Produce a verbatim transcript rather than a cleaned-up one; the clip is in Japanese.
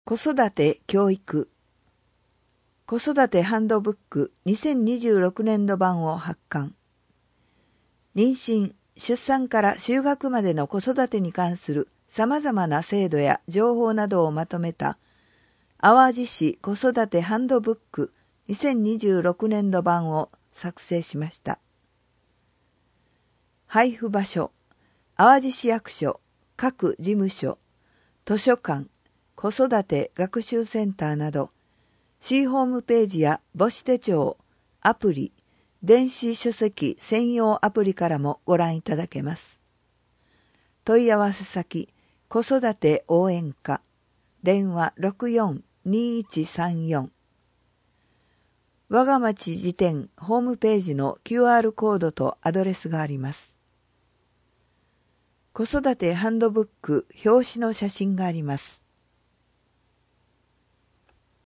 子育て教育子育てハンドブックにせんにじゅうろくねんど版を発刊。妊娠、出産から就学までの子育てに関するさまざまな制度や情報などをまとめた淡路市子育てハンドブックにせんにじゅうろくねんど版を作成しました。配布場所、淡路市役所、各事務所、図書館、子育て学習センターなど、市ホームページや母子手帳、アプリ、電子書籍専用アプリからもご覧いただけます。問い合わせ先、子育て応援課、電話 ろくよんにいちさんよん。我が町辞典ホームページの キューアール コードとアドレスがあります。子育てハンドブック表紙の写真があります。